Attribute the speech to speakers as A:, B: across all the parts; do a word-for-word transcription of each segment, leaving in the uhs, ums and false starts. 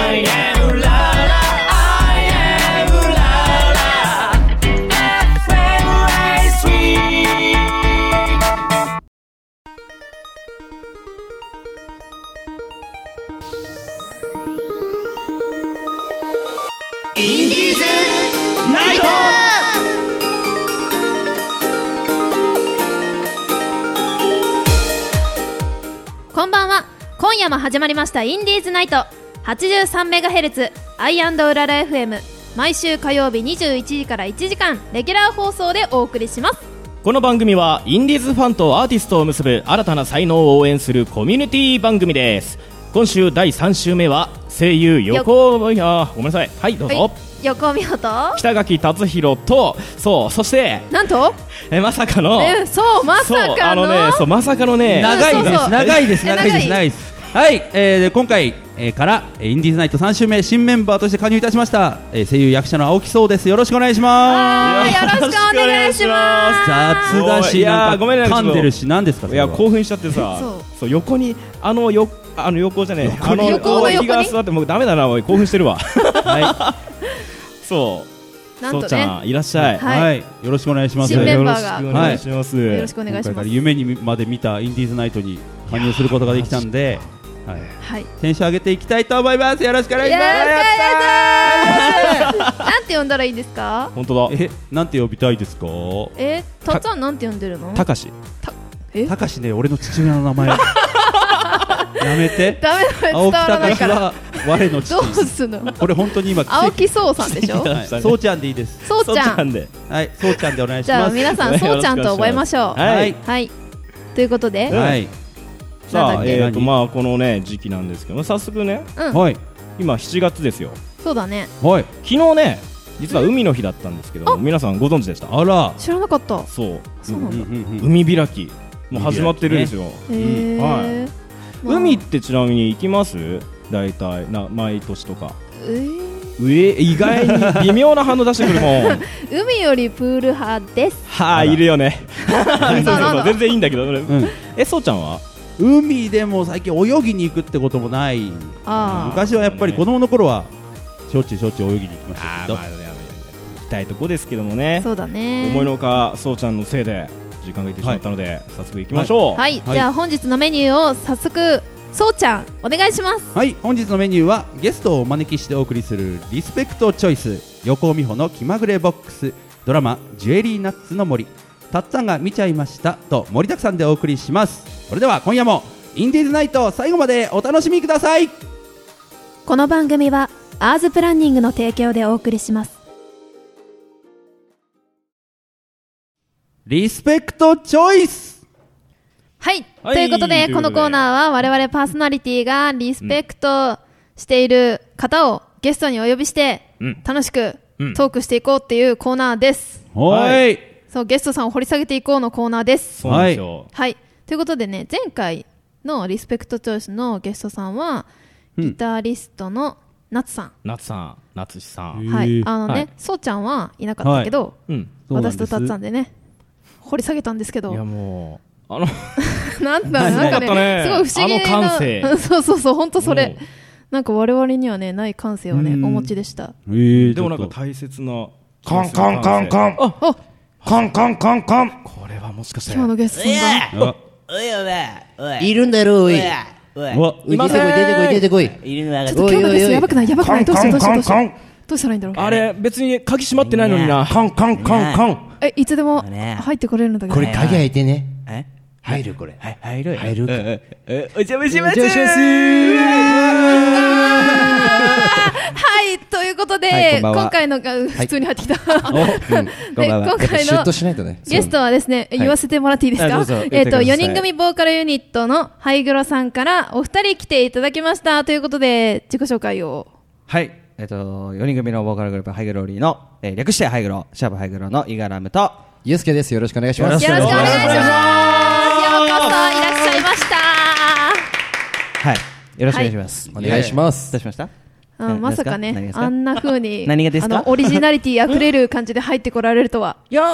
A: I am la la I am la la エフエム ライスウィークインディーズナイト。
B: こんばんは。今夜も始まりましたインディーズナイト はちじゅうさんメガヘルツ アイアンド うらら エフエム、 毎週火曜日にじゅういちじからいちじかんレギュラー放送でお送りします。
C: この番組はインディーズファンとアーティストを結ぶ新たな才能を応援するコミュニティ番組です。今週だいさん週目は声優横いやごめんなさいはいどうぞ、はい、
B: 横見と
C: 北垣達弘とそうそして
B: なんと
C: えまさかの
B: えそうまさかの
C: そうあのねそうまさかのね
D: 長いです、
B: そうそう
D: 長いです長いです
B: 長
D: 長いですはい、えー、で今回、えー、からインディーズナイトさん週目新メンバーとして加入いたしました、えー、声優役者の青木壮です。よろしくお願いします。
B: よろしくお願いします。
D: 雑だしなんか
C: ごめんね
D: 噛んでるし何ですかそ
C: い
D: れは。
C: や興奮しちゃってさ
B: そう
C: そう横にあのよあの横じゃねあの
B: 横の横に
C: 日が座ってもうダメだなおい興奮してるわはいそう
B: なんとね
C: そうちゃんいらっしゃい、
B: はい
D: はい、よろしくお願いします。
B: 新メンバーが
C: よろしくお願いします、はい、
B: よろしくお願いします。
D: 今回から夢にまで見たインディーズナイトに加入することができたんで、はい、
B: はい、
D: テンション上げていきたいと思います。よろしくお願いします。
B: なんて呼んだらいいですか。
C: 本当だ。
D: え、なんて呼びたいですか。
B: え、たっつぁんなんて呼んでるの。
C: たかし。
B: え、
D: たかしね、俺の父親の名前やめて。
B: ダメだ、伝わらないから。
D: 我の父。
B: どうすんの。
D: これ本当に今
B: 青木壮さんでしょ。
D: そうちゃんでいいです。
B: そうちゃん
C: で。
D: はい、そうちゃんでお願いします。
B: じゃあ皆さんそうちゃんと覚えましょう。
C: はい
B: はい。ということで。
D: はい。
C: さあ、えーとまあこのね時期なんですけど、早速ね。
D: はい。
C: 今しちがつですよ。
B: そうだね。
D: はい。
C: 昨日ね、実は海の日だったんですけど、皆さんご存知でした。
D: あら。
B: 知らなかった。
C: そう。
B: そうなんだ。
C: 海開きもう始まってるんですよ。はい。海ってちなみに行きます？大体な毎年とか。
B: え
C: 上意外に微妙な反応出してくるもん。
B: 海よりプール派です。
C: はあ、いるよね。全然いいんだけど。え、そうちゃんは？
D: 海でも最近泳ぎに行くってこともない。昔はやっぱり子供の頃はしょっちゅうしょっちゅう泳ぎに行きましたけど。行
C: きたいとこですけどもね。
B: そうだね。
C: 思いのほかそうちゃんのせいで時間がいってしまったので、早速行きましょう。
B: はい、じゃあ本日のメニューを早速そうちゃんお願いします。
D: はい、本日のメニューはゲストをお招きしてお送りするリスペクトチョイス、横尾美穂の気まぐれボックス、ドラマジュエリーナッツの森、たっつぁんが見ちゃいましたと盛りだくさんでお送りします。それでは今夜もインディーズナイト最後までお楽しみください。
B: この番組はアーズプランニングの提供でお送りします。
D: リスペクトチョイス。
B: はい、はい、ということでこのコーナーは我々パーソナリティがリスペクトしている方をゲストにお呼びして楽しくトークしていこうっていうコーナーです。
D: はい、
B: そうゲストさんを掘り下げていこうのコーナーです。
C: そうなんですよ。
B: はい、ということでね、前回のリスペクトチョイスのゲストさんはギタリストの夏さん、
C: 夏さん、夏さん、
B: はい、あのね、はい、そうちゃんはいなかったけど、はい、うん、私とたっつぁんでね掘り下げたんですけど、
C: いやもうあの
B: なんだなんか ね, ねすごい不思議な
C: あの感性
B: そうそうそう本当それなんか我々にはねない感性をねお持ちでした。
C: えー、でもなんか大切な
A: カンカンカンカンああカンカンカンカン、
C: これはもしかして
B: 今日のゲストさんが
E: おいおいいるんだろおいおい出てこい出てこい出てこい。
B: いるのちょっと今日のゲストやばくないやばくないどうしてどうしてどうしてどうしたらいいんだろう。
C: あれ別に鍵閉まってないのにな。
A: カンカンカンカン。
B: えいつでも入ってこれるんだけど。
E: これ鍵開いてね。え入るこれ。
C: はい入る
E: 入る。
C: お邪魔します。
B: はいということで今回の普通に入ってきた。今回のゲストはですね言わせてもらっていいですか。えっとよにん組ボーカルユニットのハイグロさんからお二人来ていただきましたということで自己紹介を。
F: はい。えっと、よにん組のボーカルグループハイグローリーの、えー、略してハイグロ、シャープハイグロのイガラムと
E: ユースケです。よろしくお願いします。
B: よろしくお願いします。ようこそいらっしゃいました。
F: はい、よろしくお願いします。
E: お願いします。
F: どうしました？
B: あまさかねあんな風に
F: 何がですか？
B: あのオリジナリティあふれる感じで入ってこられるとは。
F: いや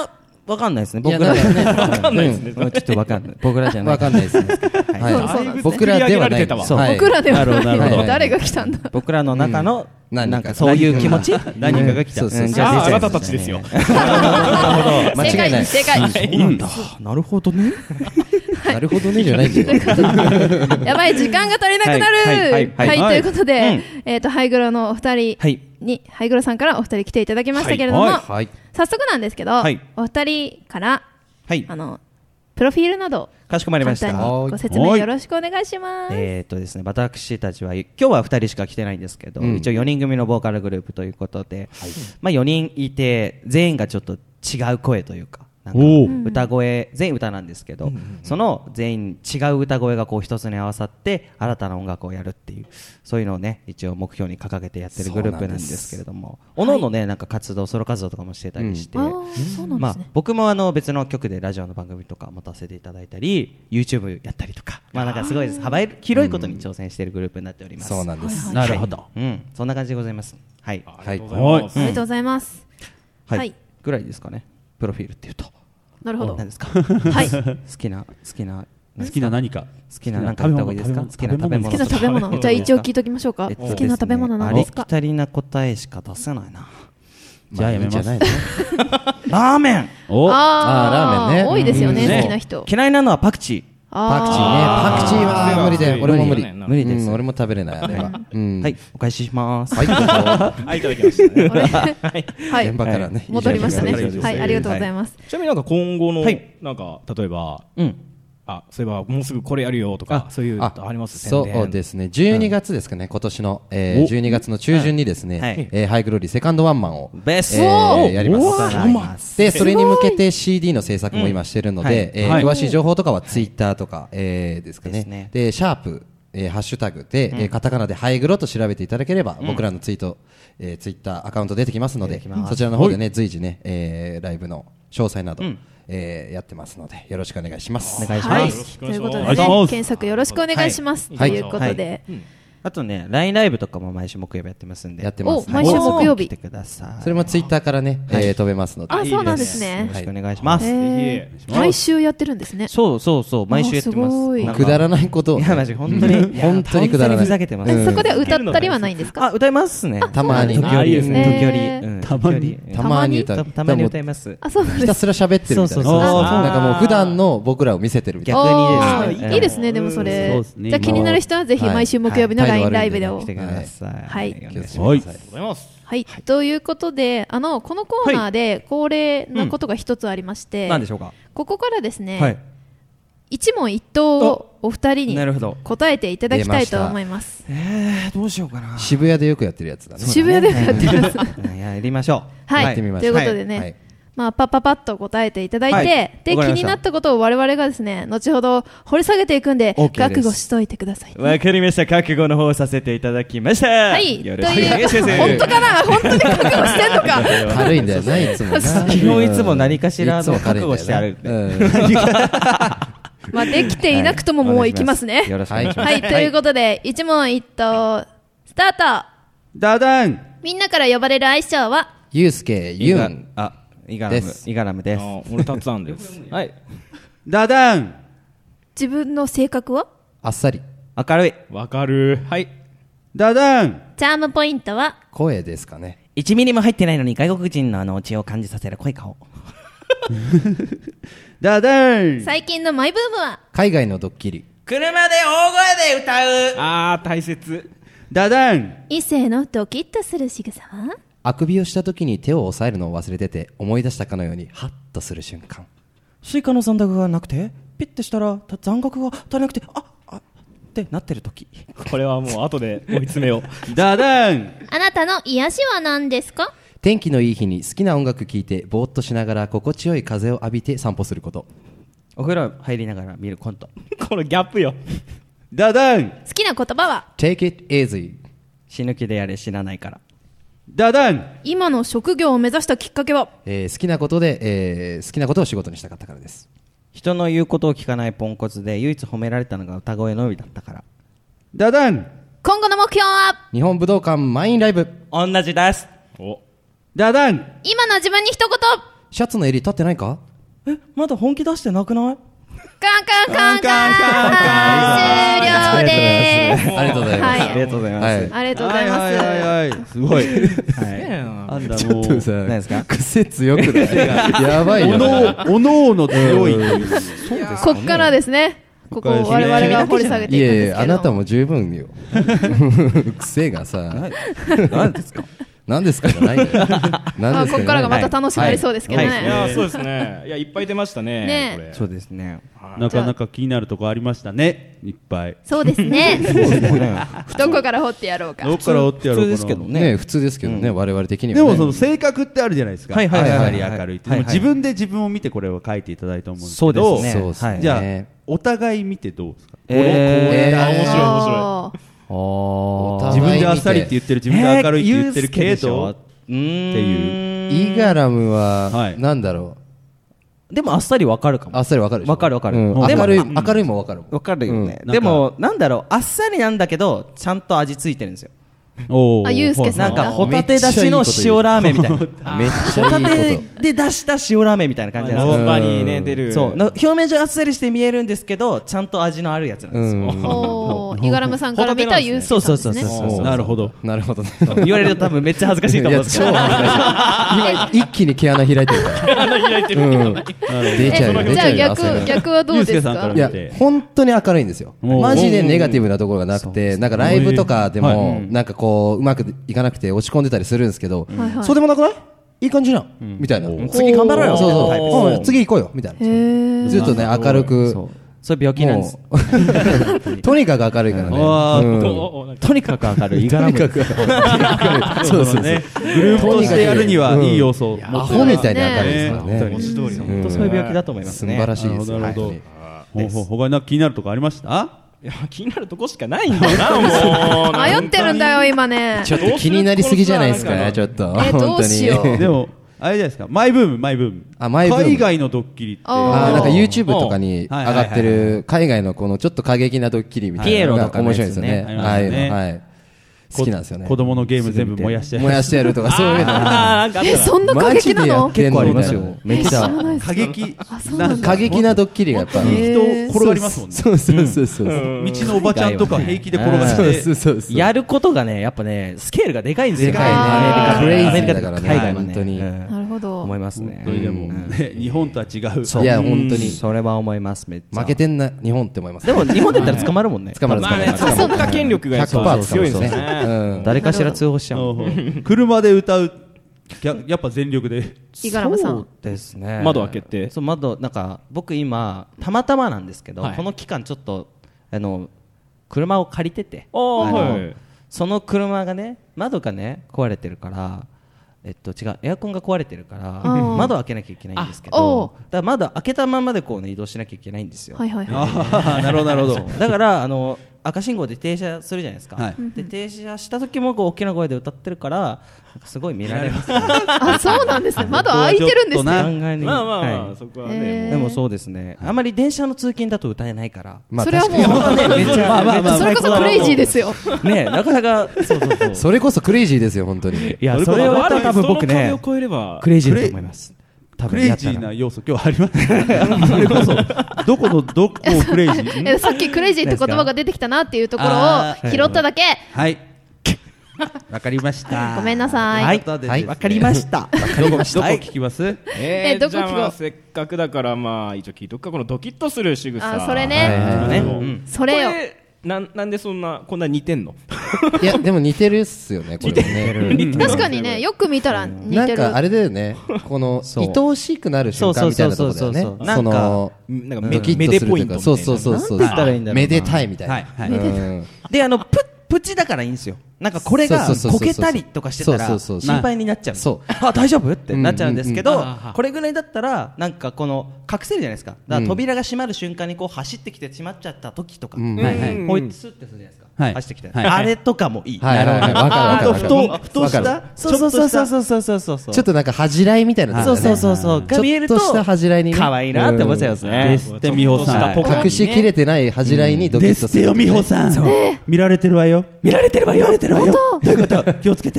F: わかんないですね。僕らじゃない。わかんないですね。ちょっとわかんない。僕らじゃない。
D: わかんないですね。僕らではない。
B: 僕らではない。誰が来たんだ。
F: 僕らの中のなんかそういう気持ち、
D: 何かが来た。
C: じゃああなたたちですよ。
D: なるほど。間違いない。
B: 正解。
F: なるほどね。
D: なるほどねじゃないんだよ。
B: やばい、時間が足りなくなる。はい、ということで、えっとハイグロのお二人にハイグロさんからお二人来ていただきましたけれども、早速なんですけど、お二人からあのプロフィールなど
F: かしこまりました。
B: ご説明よろしくお願いします。
F: えっとですね、私たちは今日はふたりしか来てないんですけど、一応よにん組のボーカルグループということで、まあよにんいて全員がちょっと違う声というか。なんか歌声全員歌なんですけど、その全員違う歌声がこう一つに合わさって新たな音楽をやるっていうそういうのをね一応目標に掲げてやってるグループなんですけれども、おのおのねなんか活動ソロ活動とかもしてたりして、まあ僕もあの別の曲でラジオの番組とか持たせていただいたり YouTube やったりとか、まあなんかすごいです幅広いことに挑戦しているグループになっております。
D: そうなんです。
F: なるほど。うん、そんな感じでございます。はい。
C: はい。あり
B: がとうございます。
F: はい。ぐらいですかね。プロフィールっていうと。
B: なるほど。
F: 何ですか。はい。好きな好きな
D: 好きな何か
F: 好きな何か言った方がいいですか。好きな食べ物。
B: 好きな食べ物。じゃあ一応聞いときましょうか。好きな食べ物なんですか。
F: ありきたりな答えしか出せないな。
D: じゃあやめます。
F: ラーメン。
D: お。あ
B: ラーメンね。多いですよね好きな人。
F: 嫌いなのはパクチー。
D: パクチーね。パクチーは無理だよ。俺も無理。無理です。俺も食べれないあれは。
F: はい。お返しします。
C: はい。いただきましたね。
B: はい。
D: 現場からね。
B: 戻りましたね。はい。ありがとうございます。
C: ちなみになんか今後のなんか例えば。あ、そういえばもうすぐこれやるよとかそういうのあります？
D: そうですね。じゅうにがつですかね。今年のじゅうにがつの中旬にですね、ハイグローリーセカンドワンマンをやります。でそれに向けて シーディー の制作も今してるので、詳しい情報とかはツイッターとかですかね。でシャープハッシュタグでカタカナでハイグロと調べていただければ僕らのツイートツイッターアカウント出てきますので、そちらの方でね随時ねライブの詳細などえー、やってますのでよろしくお願いします。
F: お願いします。
B: ということでね検索よろしくお願いします。ということで
F: あとね ライン ライブとかも毎週木曜日やってますんで
D: やってます。
B: 毎週木曜日
F: 来てください。
D: それもツイッターからね飛べますので。
B: あ、そうなんですね。
F: よろしくお願いします。
B: 毎週やってるんですね。
F: そうそうそう毎週やってます。
D: くだらないことを
F: いやマジ本当に
D: 本当にくだらない。
F: ふざけてます。
B: そこで歌ったりはないんですか？
F: あ、歌いますね。
D: たまに
F: 時折時折
D: たまにたまに歌う。
F: たまに歌います。
B: あ、そうなんです。
D: ひたすら喋ってるみたいな。なんかもう普段の僕らを見せてるみたい
F: な。
B: 逆にです。いいですねでもそれ。じゃあ気になる人はぜひ毎週木曜日の ライン ライブでを。はい。はい。ということで、あのこのコーナーで恒例のことが一つありまして、
F: 何でしょうか。
B: ここからですね、一問一答をお二人に答えていただきたいと思います。
F: えー、どうしようかな。
D: 渋谷でよくやってるやつだね。
B: 渋谷でよくやってるやつ。
F: やりましょ
B: う。はい。ということでね。まあ、パッパパッと答えていただいて、はい、で気になったことを我々がですね後ほど掘り下げていくんで覚悟しといてください。
F: わかりました。覚悟の方をさせていただきました。
B: はい。よろしくお願いします。本当かな本当に覚悟してんのか。
D: 軽いんだよねいつもな。
F: 基本いつも何かしらの覚悟してあるんで。
B: まあできていなくとももう行きますね。
F: よろしくお願いします。
B: はい。ということで一問一答スタート。
D: ダダン。
B: みんなから呼ばれる愛称は
D: ユウスケユン。
F: あ。イガラム、イガラムです。
C: 俺たくさんです。はい。
D: ダダン。
B: 自分の性格は？
D: あっさり。
F: 明るい。
C: わかる。はい。
D: ダダン。
B: チャームポイントは？
D: 声ですかね。
F: いちミリも入ってないのに外国人のあの血を感じさせる濃い顔。
D: ダダン。
B: 最近のマイブームは？
D: 海外のドッキリ。
F: 車で大声で歌う。
C: あー大切。
D: ダダン。
B: 異性のドキッとする仕草は？
D: あくびをした時に手を押さえるのを忘れてて思い出したかのようにハッとする瞬間。
F: スイカの残高がなくてピッてしたら残額が足りなくてああってなってる時。
C: これはもう後で追い詰めよ
D: う。ダダン。
B: あなたの癒しは何ですか？
D: 天気のいい日に好きな音楽聴いてぼーっとしながら心地よい風を浴びて散歩すること。
F: お風呂入りながら見るコント。
C: このギャップよ。
D: ダダン。
B: 好きな言葉は？
D: Take it easy。
F: 死ぬ気でやれ知らないから。
D: ダダン。
B: 今の職業を目指したきっかけは？
D: えー、好きなことで、えー、好きなことを仕事にしたかったからです。
F: 人の言うことを聞かないポンコツで唯一褒められたのが歌声のみだったから。
D: ダダン。
B: 今後の目標は？
D: 日本武道館満員ライブ。
F: 同じです。
C: お。
D: ダダン。
B: 今の自分に一言。
D: シャツの襟立ってないか？
F: えまだ本気出してなくない？
B: カンカンカンカン終了です。
E: ありがとうございます。
F: ありがとうございます。
B: ありがとうございます。
D: はいはいはいはい、すごい。
E: あんだちょっとさ、
F: 何ですか？
E: 癖強くない？やばいよ。
D: おのおの強い。
B: こっからですね。ここ我々が掘り下げていくんですけど。
E: いやいや、あなたも十分よ。癖がさ、
F: 何ですか？
E: 何ですかじゃないんだよ。
B: あ、ここからがまた楽しくなりそうですけどね。
C: いや、そうですね。いや、いっぱい出ましたね。
B: ね、
F: そうですね。
D: なかなか気になるとこありましたね。いっぱい。
B: そうですね。どこから掘ってやろうか。
D: どこから掘ってやろうか。
F: 普通ですけど
E: ね。普通ですけどね、我々的には。
D: でもその性格ってあるじゃないですか。
F: はいはいはい。
D: 明るい。でも自分で自分を見てこれを書いていただいたと思うんですけど。
F: そうですね。
E: そうですね。
D: じゃあお互い見てどうですか。
C: ええ、面白い面
F: 白い。
D: 自分であっさりって言ってる、自分で明るいって言ってるけどっていう。
E: イガラムはなんだろ
F: う。でもあっさりわかるかも。
E: あっさりわかる。
F: わかるわかる。
E: 明るい明るいもわかる。
F: わかるよね。でもなんだろう、あっさりなんだけどちゃんと味ついてるんですよ。
B: あ、ゆうすけさん
F: なんかホタテだしの塩ラーメンみたいな。
E: めっちゃいいこと。
F: ホタテで出した塩ラーメンみたいな感じなんですよ。
C: 場にね出る。
F: そう。表面上あっさりして見えるんですけど、ちゃんと味のあるやつなんですよ。
B: おお、イガラムさんから見たゆうすけさんですね。
F: そうそうそうそう。
D: なるほど。
E: なるほどね。
F: 言われると多分めっちゃ恥ずかしいと思うんですけど。
E: 今一気に毛穴開いてるから。
C: 穴開いてる。
E: 出ちゃうよ。
B: じゃあ逆逆はどうですか？
E: いや本当に明るいんですよ。マジでネガティブなところがなくて、なんかライブとかでもなんかこううまくいかなくて落ち込んでたりするんですけど、そうでもなくない？いい感じなみたいな。
F: 次頑張ろうよ。
E: そうそう。次行こうよみたいな。ずっとね明るく。
F: そういう病気なんです。
E: とにかく明るいからね。
F: とにかく明るい。イガラム。
E: そうそうね。
D: グループとしてやるにはいい要素。
E: アホみたいに明るいですからね。
F: 本当そういう病気だと思いますね。
E: 素晴らしいです。
D: なるほど。他になんか気になるとこありました？
C: いや気になるとこしかないんだよな。もう
B: 迷ってるんだよ今ね。
E: ちょっと気になりすぎじゃないですか。ちょっと
B: えどうしよう。
D: でもあれじゃないですか、マイブームマイブーム。
E: あ、マイブーム。
D: 海外のドッキリって
E: あなんか YouTube とかに上がってる海外のこのちょっと過激なドッキリみたいなのが面白いですよね。はいはい。好きなんですよね。
D: 子供のゲーム全部燃やして
E: 燃やしてやるとかそういうの。
B: えそんな過激なの？
E: 結構ありますよ。めっちゃ
D: 過激
E: 過激なドッキリがやっぱ
D: 人転がりますもんね。
E: そうそうそうそう。道
D: のおばちゃんとか平気で転がして
F: やることがねやっぱねスケールがでかいんですよ。
E: でかいね。クレイジーだからね。
F: 海外は
E: 本当に。
B: なるほど。
F: 思いますね。
D: でも日本とは違う。
E: いや本当に
F: それは思いますめっちゃ。
E: 負けてんな日本って思います。
F: でも日本で言ったら捕まるもんね。
E: 捕まる捕まる。
C: 国家権力が
E: ひゃくパーセント
C: 強いですね。
F: 誰かしら通報しちゃう。
D: 車で歌うやっぱ全力で。
B: イガラムさん。
F: そうですね。
C: 窓開けて。
F: そう窓なんか僕今たまたまなんですけどこの期間ちょっとあの車を借りてて、その車がね窓がね壊れてるから。えっと、違うエアコンが壊れてるから窓開けなきゃいけないんですけどだから窓開けたままでこう、ね、移動しなきゃいけないんですよ。
B: はいはいはい、
D: なるほどなるほど。
F: だからあの赤信号で停車するじゃないですか、はい、で停車した時もこう大きな声で歌ってるからなんかすごい見られます、ね、
B: あそうなんですね。窓開いてるんですね。
C: まあまあまあ、はい、そこはね
F: でもそうですねあんまり電車の通勤だと歌えないから、
B: まあ、それはもう、ね、めっちゃ、まあまあまあ、それこそクレイジーですよ
F: ねなかなかそうそうそう
E: それこそクレイジーですよ本当に。
F: いやそれは多分僕ねクレイジーだと思います。
D: クレイジーな要素今日ありますね。それこそどこのどこをクレイジー
B: えさっきクレイジーって言葉が出てきたなっていうところを拾っただけ。
D: はいわかりました。
B: ごめんなさい。
F: はいわかりました。わかりました。
D: どこ聞きます？
C: えどこ聞こう。せっかくだからまあ一応聞いとくかこのドキッとする仕草。
B: あそれね。それよ。
C: な, なんでそんなこんな似てんの？
E: いやでも似てるっすよねこれね。
B: 確かにねよく見たら似てる。
E: なんかあれだよねこの愛おしくなる瞬間みたいなところだよね。その
C: なんかめでポイントみたいな。
E: そうそうそうそう。めでたいみたいな。
F: であのププチだからいいんですよ。なんかこれがこけたりとかしてたら心配になっちゃう。あ大丈夫ってなっちゃうんですけどこれぐらいだったらなんかこの隠せるじゃないですか。だから扉が閉まる瞬間にこう走ってきて閉まっちゃった時とかこうやってスッてするじゃないですか。走ってきてあれとかもいい。
E: はいはいはいわかるわかる。
D: ふとした
F: そうそうそうそうそうそうそう
E: ちょっとなんか恥じらいみたいな
F: そうそうそうそうが見えると可愛いなって思っちゃいますね。
D: ですって美穂さん
E: 隠しきれてない恥じらいにドキッとする。
D: ですってよ美穂さん見られてるわよ。
F: 見られてるわよ。
D: どういうこと気をつけて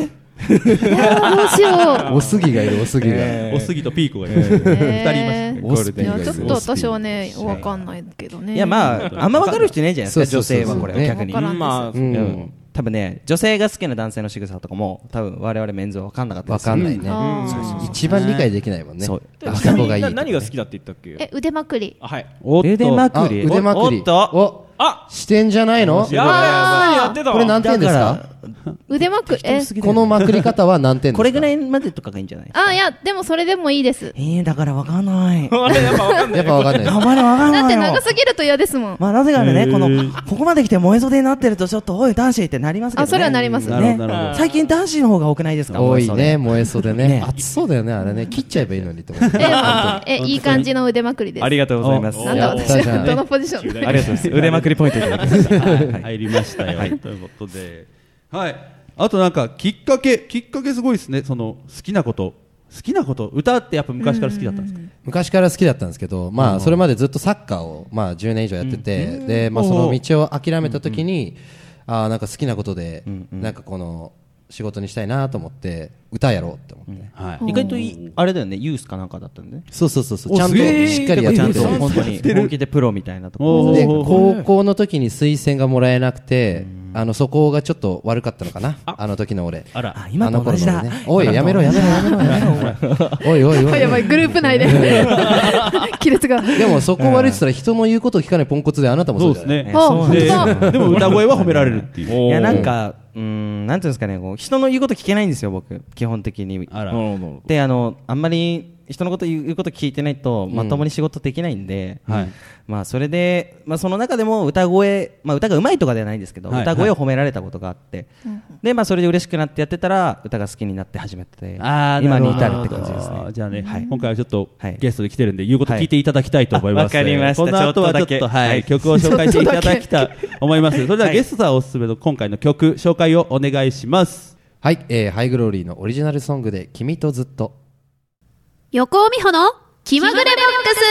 B: どうしよ
E: おすぎがいる、おすぎが、
D: おすぎとピーコがいる、ふたりいますね。
B: いやちょっと私はねわかんないけどね。
F: いやまああんま分かる人いないじゃないですか、女性はこれ逆に。
B: まあ
F: 多分ね、女性が好きな男性の仕草とかも多分我々メンズは分かんなかったです。
E: 分かんないね。一番理解できないもんね。赤子がいい。
C: 何が好きだって言ったっけ？
B: え、腕まくり。
C: はい。
F: 腕まくり。
E: 腕まくり。
F: おっと。
C: あ、
E: してんじゃないの？
C: やばいやってた。
E: これ何点ですか？
B: 腕まくり。え、
E: このまくり方は何点ですか？
F: これぐらいまでとかがいいんじゃない？
B: あ、いやでもそれでもいいです。
F: えー、だから分かんない。
C: あれやっぱ分かんない。
E: やっぱ分かんない。
F: あまり分かんない。
B: だって長すぎると嫌ですもん。
F: まあなぜかね、このここまで来て燃え袖になってるとちょっとおい男子ってなりますけどね。
B: あ、それはなります
F: ね。最近男子の方が多くないですか？
E: 多いね、燃え袖ね。熱そうだよねあれね。切っちゃえばいいのにと思って。
B: え、いい感じの腕まくりです。
F: ありがとうございます。
B: なんだ私はどのポジション？
F: ありがとうございます。腕まくりポイントいただきました。
D: 入りましたよ。ということで、はい。あとなんかきっかけきっかけすごいですね。その好きなこと好きなこと歌ってやっぱ昔から好きだったんですか？
E: 昔から好きだったんですけど、まあそれまでずっとサッカーをまあじゅうねん以上やってて、でまあその道を諦めた時に、ああなんか好きなことでなんかこの仕事にしたいなと思って歌やろうって思って、
F: はい、意外といあれだよね、ユースかなんかだったんで、ね、
E: そうそうそうそう、ちゃんとしっかりやってて、
F: 本当に本気でプロみたいなところ
E: で、高校の時に推薦がもらえなくて、あのそこがちょっと悪かったのかな、あの時の俺。
F: あら、あ今と同じだ。
E: おいやめろやめろやめろやめろおいおいおい、
B: やばい、グループ内で亀裂が。
E: でもそこ悪いって言ったら人の言うことを聞かないポンコツで、あなたもそうですね。
D: でも歌声は褒められるっていう。
F: いやなんかうーん、なんていうんですかね、こう人の言うこと聞けないんですよ僕基本的に。
D: あら。
F: で、あのあんまり人のこと言うこと聞いてないとまともに仕事できないんで、うん、はい、まあそれで、まあ、その中でも歌声、まあ、歌が上手いとかではないんですけど、はい、歌声を褒められたことがあって、はい、でまあそれで嬉しくなってやってたら歌が好きになって始めて、あ今に至るって感じですね。
D: じゃあね、はい、今回はちょっとゲストで来てるんで言うこと聞いていただきたいと思います。
F: わ、はい、かりました。
D: この後はちょっと、はい、曲を紹介していただきたいと思います。それではゲストさんおすすめの今回の曲紹介をお願いします。
E: はい、えー、ハイグローリーのオリジナルソングで君とずっと。
B: 横尾美穂の気まぐれボックス。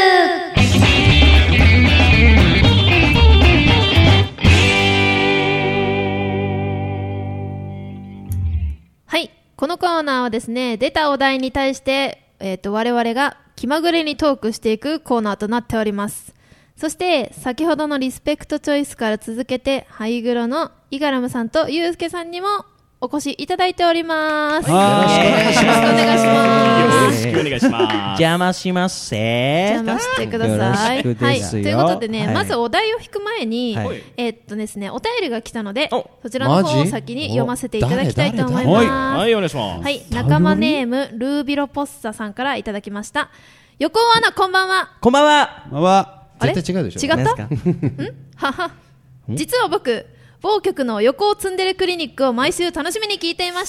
B: はい、このコーナーはですね、出たお題に対して、えーと、我々が気まぐれにトークしていくコーナーとなっております。そして先ほどのリスペクトチョイスから続けてハイグロのイガラムさんとユウスケさんにもお越しいただいております。よろしくお願いします。よろしくお願いします。
C: よろしくお願いします。
F: 邪魔しますせ。
B: 邪魔してください。はい。ということでね、はい、まずお題を引く前に、はい、えー、っとですね、お便りが来たので、そちらの方を先に読ませていただきたいと思います。
C: はい、お願いします。
B: はい、仲間ネームルービロポッサさんからいただきました。横尾アナ、こんばんは。
F: こんばんは。
D: こんばんは。
E: 絶対違うでしょ。
B: 違った？ん？はは。実は僕。某局の横尾ツンデレクリニックを毎週楽しみに聞いていました。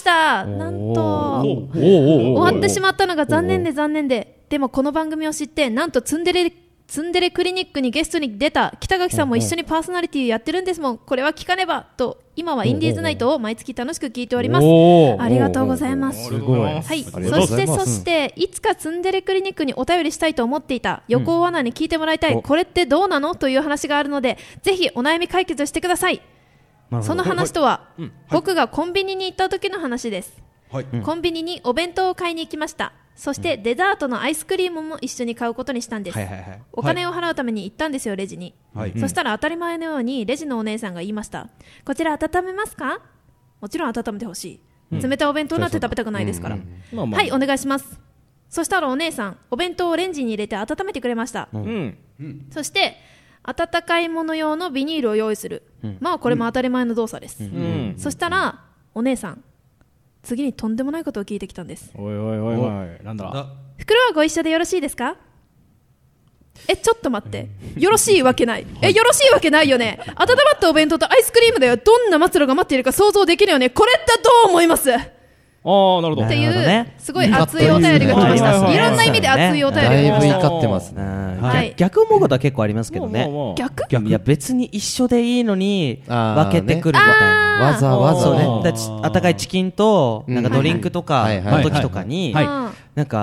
B: なんと終わってしまったのが残念で残念で、でもこの番組を知ってなんとツンデレツンデレクリニックにゲストに出た北垣さんも一緒にパーソナリティをやってるんですもん。これは聞かねばと今はインディーズナイトを毎月楽しく聞いております。ありがとうございます。
E: すごい。
B: はい。そしてそしていつかツンデレクリニックにお便りしたいと思っていた横尾アナに聞いてもらいたい、これってどうなのという話があるので、ぜひお悩み解決してください。その話とは、はいはい、僕がコンビニに行った時の話です、はい、コンビニにお弁当を買いに行きました。そしてデザートのアイスクリームも一緒に買うことにしたんです、はいはいはい、お金を払うために行ったんですよ、レジに、はい、そしたら当たり前のようにレジのお姉さんが言いました。こちら温めますか？もちろん温めてほしい、うん、冷たいお弁当なんて食べたくないですから、うんうん、はい、お願いします。そしたらお姉さんお弁当をレンジに入れて温めてくれました、うんうん、そして温かいもの用のビニールを用意する、うん、まあこれも当たり前の動作です、うん、そしたらお姉さん次にとんでもないことを聞いてきたんです。
C: おいおいおいおい、なんだ。
B: 袋はご一緒でよろしいですか？え、ちょっと待って、よろしいわけない。え、よろしいわけないよね。温まったお弁当とアイスクリームだよ。どんな末路が待っているか想像できるよね。これってどう思います？
C: ああ、なるほど。
B: っていう、ね、すごい熱いお便りが来ました。いろんな意味で熱いお便りが来ました。
E: だいぶ怒ってますね。
F: はい、逆思うことは結構ありますけどね。
B: 逆？
F: いや別に一緒でいいのに分けてくるみたいな。
E: わざわざね。
F: 温かいチキンとなんかドリンクとかの時とかになんか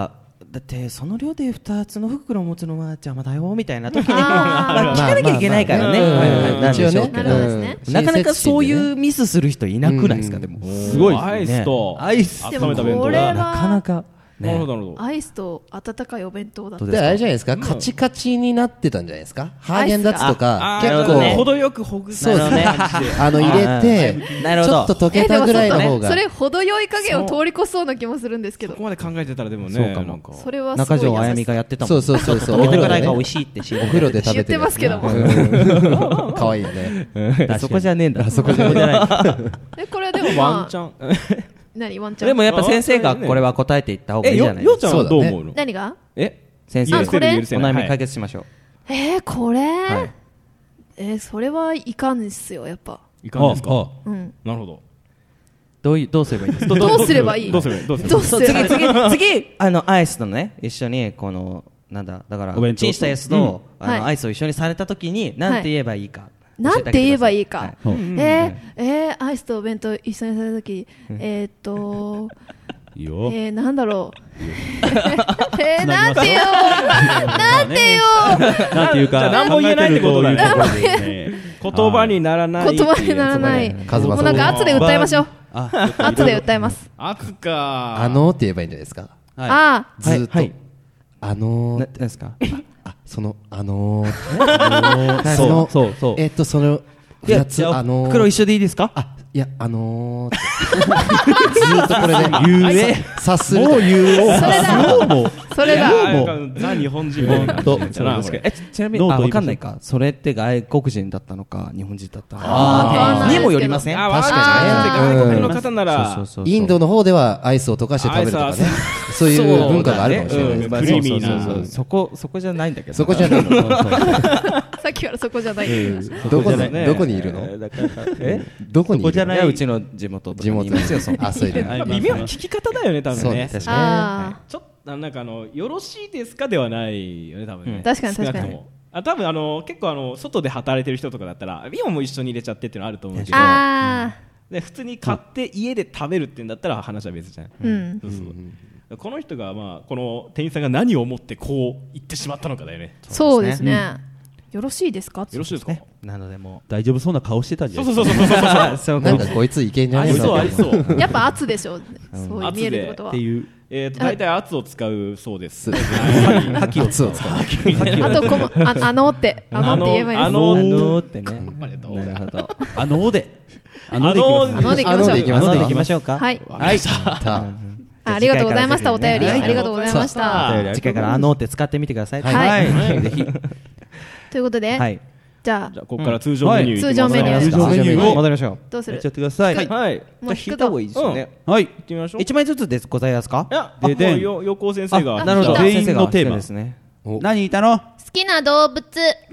F: だってその量でふたつの袋を持つのは邪魔だよみたいな時にまあ聞かなきゃいけないからね。なんでしょうけど、なかなかそういうミスする人いなくないですか。でも
D: すごい
C: アイスと
D: アイス
C: 温めた弁当
B: は
F: なかなか。
C: なるほどなるほど。
B: アイスと温かいお弁当だった。
E: であれじゃないですか、カチカチになってたんじゃないですか。ハーゲンダッツとか結構
C: 程よくほぐす
E: そうですね、あの入れてちょっと溶けたぐらいの方が、
B: それ程よい加減を通り越そうな気もするんですけど、
C: ここまで考えてたらでもね、
F: そうかも。
B: それはすごい優しい。
F: 中条あやみがやってたもん。
E: そうそうそうそう、
F: お風呂が美味しいって
E: お風呂で食べてる
B: 言ってますけども
E: 可愛いよね。
F: そこじゃねえんだ。
E: そこじゃない。
B: えこれはでも
C: ワンチャン。
B: 何ワンちゃん。
F: でもやっぱ先生がこれは答えていった方がいいじゃない
C: ですか。え、ようちゃんはどう思うの？
B: 何が？
C: え、
F: 先生、
B: あこれ
F: お悩み解決しましょう。
B: えー、これ、
F: はい、
B: えー、それはいかんですよやっぱ。
C: いかんですか。
B: うん。
C: なるほど。
F: どういどうすればいいんですか。
B: どうすればいい？
C: どうすればいい？どうすれ
B: ばいい？
F: 次次次あのアイスとね一緒にこのなんだだからチンしたやつとあのアイスを一緒にされた時になんて言えばいいか。
B: なんて言えばいいか。
F: はい、
B: えー、えー、アイスとお弁当一緒にされた時、えーっと。
D: いいよ。
B: えー、なんだろう。えー、なんてよ。なんてよ。
D: なんていうか。
C: 何も言えないってことだね。言葉にならない。
B: 言葉にならない。もうなんか圧で訴えましょう。圧で訴えます。
C: 圧か。
E: あのーって言えばいいんじゃないですか。
B: あ
E: あ。ずっと。あのー。
F: 何ですか。
E: あ、そのあのー。その
D: そうそう。
E: えっとそのやつあのー。
F: 袋一緒でいいですか。
E: あ。いや、あのー、ずっとこれで
D: 言え
E: 察する。
D: もう言おう。
B: それだ。
D: もう
B: それだ。
C: ザ日本人みたいな感じだな。
F: え、ちなみにあ分かんないか。それって外国人だったのか日本人だったの
B: か
F: にもよりません。
C: 確かにね。外国の方なら
E: インドの方ではアイスを溶かして食べるとかね。そういう文化があるかもしれない。
C: クリーミーな。
F: そこそこじゃないんだけど。
E: そこじゃないの。
B: さっきからそこじゃない。
E: どこにどこにいるの？
F: え？
E: どこにいるの？
F: うちの地元とかにいますよ。
E: あ、そういう
C: 微妙な聞き方だよね、多分ね。
E: 確か
C: に。ちょっとなんかあのよろしいですかではないよね、多分ね。
B: 確かに確かに。
C: あ、多分あの結構あの外で働いてる人とかだったら今も一緒に入れちゃってっていうのあると思うんだけど。
B: あ
C: で普通に買って家で食べるっていうんだったら話は別じゃん。うん。そうそう。この人がまあこの店員さんが何を思ってこう言ってしまったのかだよね。
B: そうですね。よろしいですか？
C: よろしいですか？
F: なのでも
D: 大丈夫そうな顔してたんじゃない
C: ですか。そうそうそうそう。
E: なんかこいついけんじゃない
C: の？ありそうありそう。
B: やっぱ圧でしょ。そういう見えるってことは。
D: っていう。
C: えっと大体圧を使うそうです。
E: 覇気を使う。
B: あとこのああのってあのって言えばいいです。
F: あのってね。
B: なる
F: ほど。
D: あので。
B: あのでいきましょう。
F: あのでいきましょうか。
B: はい。
C: はい。
B: ありがとうございました。お便りありがとうございました。
F: 次回からあのって使ってみてください。
B: はい。
F: ぜひ。
B: ということで。
F: はい。
B: じゃあ、
C: ここから通常メニュー、
B: 通常メニュー、
D: 通常メニューを
F: 戻りましょう。
B: どうする？
D: やっちゃってください。
C: はい。
B: もう
F: 引いた方がいいですよね。
D: はい。
C: 行ってみましょう。
F: 一枚ずつでございますか？
C: いや、もうよ横先生が。
F: なるほど。
D: 全員のテーマ
F: ですね。
D: 何いたの？
B: 好きな動物。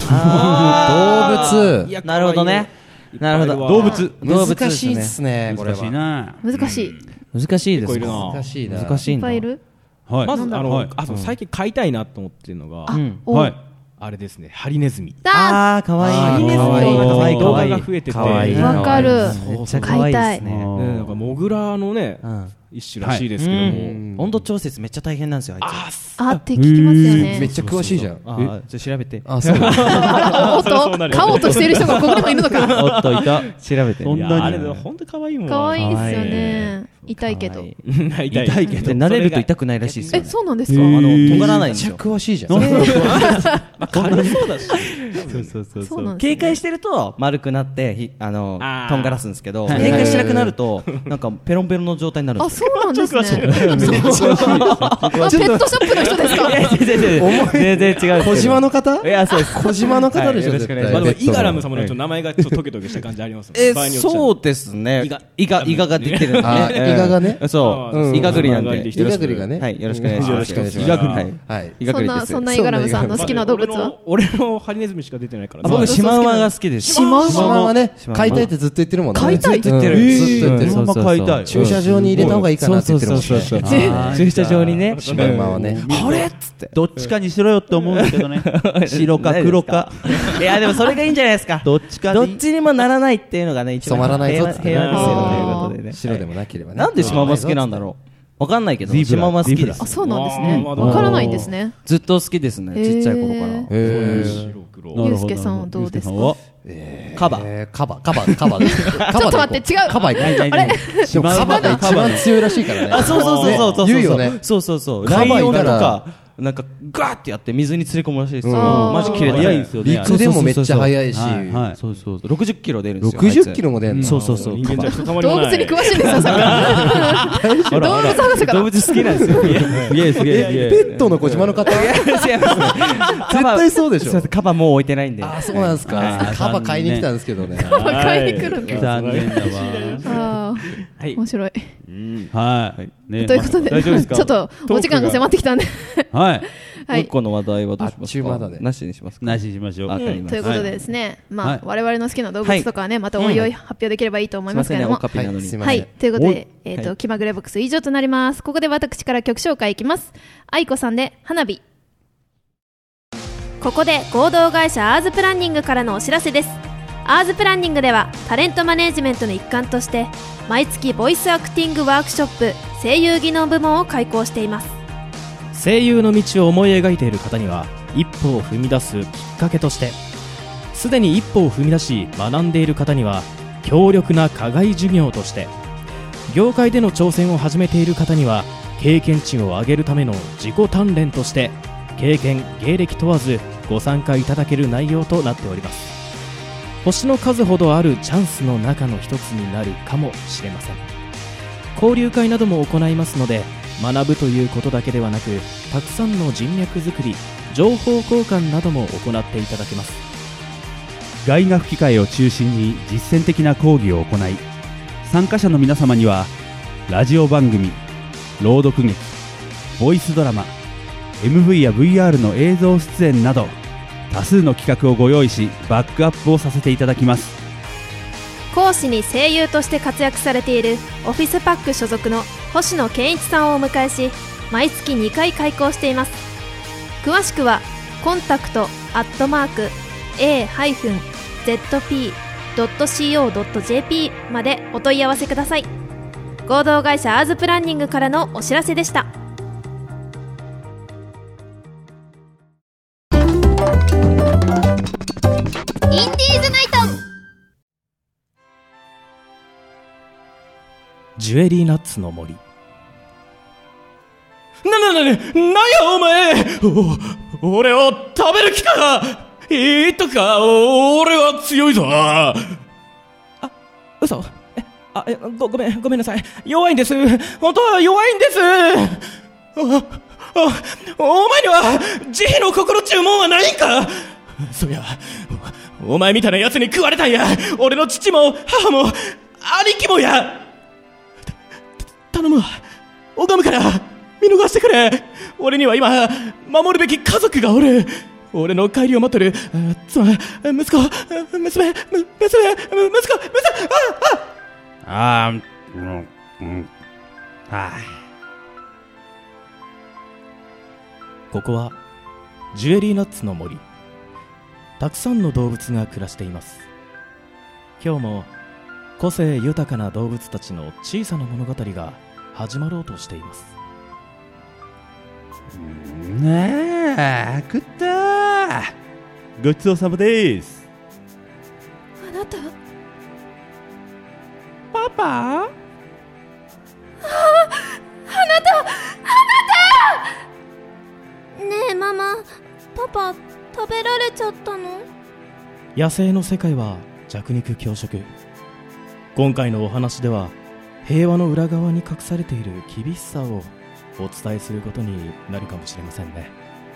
E: 動物。
F: なるほどね。なるほど。
D: 動物。
E: 難しいですね。
D: 難しいな。
B: 難しい。
F: 難しいです。
E: 難しいな。
F: 難しいんだ。
B: いっぱいいる？
D: はい。
C: まずあのあと最近飼いたいなと思ってるのが、
D: はい。
C: あれですね、ハリネズミ。
F: ああ、かわいい。
C: ハリネズミの動画が増えてて、
B: わかる。
F: めっちゃかわいいですね。
C: なんかモグラのね、一種らしいですけども、
F: 温度調節めっちゃ大変なんですよ。あ
B: あって聞きますよね。
E: めっちゃ詳しいじゃん。
F: ああ、じゃ調べて。
E: あ、そう。
B: おっと、飼おうとしている人がここにもいるのか。
D: おっといた。
F: 調べて。
D: そんなに。
C: あれ本当可愛いもん。
B: 可愛いですよね。痛いけど。
C: 痛いけど。
F: 慣れると痛くないらしいですよ。
B: え、そうなんですか？
F: あの尖らないんですよ。
E: めっちゃ詳しいじゃん。
C: 軽そうだし。
F: そうそうそう
B: そう。
F: 警戒してると丸くなってあのとんがらすんですけど、
D: はい
F: 警戒しなくなるとなんかペロンペロンの状態になるん
B: あ、
F: ですよ。
B: そうなんですね。
F: ちょっと
B: ペットショップの人ですか？
F: 全然違う。
E: 小島の方？
F: いや、そうです。
E: 小島の方でしょ。絶対。
C: まあでもイガラム様の名前がちょっとトゲトゲした感じありますね。
F: え、そうですね。イガイガが出てるんで。
E: あ、イガがね。
F: そう。イガグリなんで。
E: イガグリがね。
F: はい、よろしくお願いします。
E: よろしくお願いします。
F: イガグリ。
E: はい。
F: イガグリです。
B: そんなイガラムさんの好きな動物は？
C: 俺もハリネズミしか出てないから。
F: 僕シマウマが好きです。
B: シマウマ
E: はね、飼いたいってずっと言ってるもんね。
B: 飼いたいって
E: 言ってる。ずっと言ってる。
D: そんな飼いたい。
E: 駐車場に入れた方がいいかなって言ってるもんね。
F: 駐車場にね。
E: シマウマはね。
F: あれっつって。
D: どっちかにしろよって思うんだけどね。白か黒か。
F: いやでもそれがいいんじゃないですか。
D: どっちか
F: どっちにもならないっていうのがね一番
E: 染まらないぞ
F: 平和ということでね。
E: 白でもなければね。
F: なんでシマウマ好きなんだろう。 わかんないけど、
D: ゼブラ
F: シマウマ好きです。
B: あ、そうなんですね。わからないんですね。
F: ずっと好きですね、ちっちゃい頃から。
E: え
C: 白黒。
B: ゆうすけさんはどうですか？
F: カバ。
E: カバ、カバ、カバ。ちょ
B: ちょっと待って違う。
E: カバ行こう。
B: あれ？
E: でもカバが一番強いらしいからね。
F: あ、そうそうそうそうそう。
E: 言うよね。
F: そうそうそう。
E: カバいたら
F: ライオンとか、なんかガーってやって水に連れ込むらしいですよ。マジ切れて
D: 早いんですよね。
E: 陸でもめっちゃ速いし、
D: はい、そうそうそう。
F: ろくじゅっキロ出るんですよ。
E: ろくじゅっキロも出るの。
F: そうそうそう。
C: 人間じゃひとたまり
B: 動
C: もない。
B: 物に詳しいんですよ、さっき。動物博士から。
F: 動物好きなんですよ。
D: すげえすげえすげえ。
E: ペットの小島の方。
F: 違いますね。
E: 絶対そうでしょ。
F: カバもう置いてないんで。
E: あ、そうなんですか。カバ買いに来たんですけどね。
B: 買いに来るんだ。
D: 残念だわ。
B: ああ、面白い。
D: はい。ね。
B: ということで、ちょっとお時間が迫ってきたんで。
D: はい。
F: もう一個の話題はどうしますか？なしにしますか？
D: なしにしましょう。
B: ということでですね、まあ我々の好きな動物とかはね、またおいおい発表できればいいと思いますけれども。はい、ということで、えっと気まぐれボックス以上となります。ここで私から曲紹介いきます。愛子さんで花火。ここで合同会社アーズプランニングからのお知らせです。アーズプランニングではタレントマネージメントの一環として毎月ボイスアクティングワークショップ声優技能部門を開講しています。
C: 声優の道を思い描いている方には一歩を踏み出すきっかけとして、すでに一歩を踏み出し学んでいる方には強力な課外授業として、業界での挑戦を始めている方には経験値を上げるための自己鍛錬として、経験芸歴問わずご参加いただける内容となっております。星の数ほどあるチャンスの中の一つになるかもしれません。交流会なども行いますので、学ぶということだけではなく、たくさんの人脈作り、情報交換なども行っていただけます。
D: 外学機会を中心に実践的な講義を行い、参加者の皆様にはラジオ番組、朗読劇、ボイスドラマ、エムブイ や ブイアール の映像出演など多数の企画をご用意し、バックアップをさせていただきます。
B: 講師に声優として活躍されているオフィスパック所属の星野健一さんをお迎えし、毎月にかい開講しています。詳しくはコンタクトアットマーク エーゼットピードットシーオードットジェーピー までお問い合わせください。合同会社アーズプランニングからのお知らせでした。
G: インディーズナイト。
C: ジュエリーナッツの森。なななな、なんやお前、お俺を食べる気か。いいとか、俺は強いぞ。あ、嘘。え、あ、え、ご、ごめん、ごめんなさい。弱いんです。本当は弱いんです。あ、あ、お前には慈悲の心っちゅうもんはないんか。そうや、お前みたいな奴に食われたんや。俺の父も母も兄貴もや。た頼むわ、拝むから見逃してくれ。俺には今守るべき家族がおる。俺の帰りを待ってる妻、息子、娘、娘、娘、息子、娘、ああ
D: あー、うん、うん、はあ。
C: ここはジュエリーナッツの森。たくさんの動物が暮らしています。今日も個性豊かな動物たちの小さな物語が始まろうとしています。
D: ねえ、食ったー。ごちそうさまです。
B: あなた
D: パパ？ああ、
G: あなた、あなた。ねえママ、パパ食べられちゃったの？
C: 野生の世界は弱肉強食。今回のお話では平和の裏側に隠されている厳しさをお伝えすることになるかもしれませんね。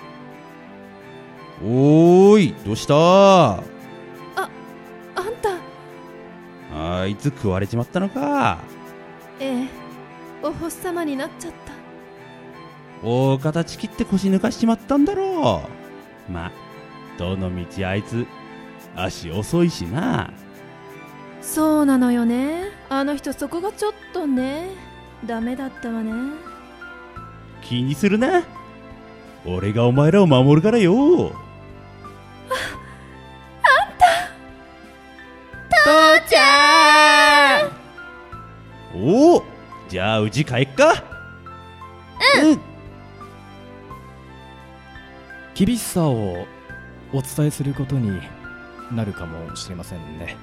D: おーい、どうした？あ、
B: あんた。
D: あいつ食われちまったのか。
B: ええ、お星様になっちゃった。
D: 大形切って腰抜かしちまったんだろう。ま、どの道あいつ足遅いしな。
B: そうなのよね。あの人そこがちょっとね、ダメだったわね。
D: 気にするな。俺がお前らを守るからよ。
B: あ、あんた。父ちゃん。
D: おお、じゃあうち帰っか。
G: うん。
C: 厳しさをお伝えすることになるかもしれませんね。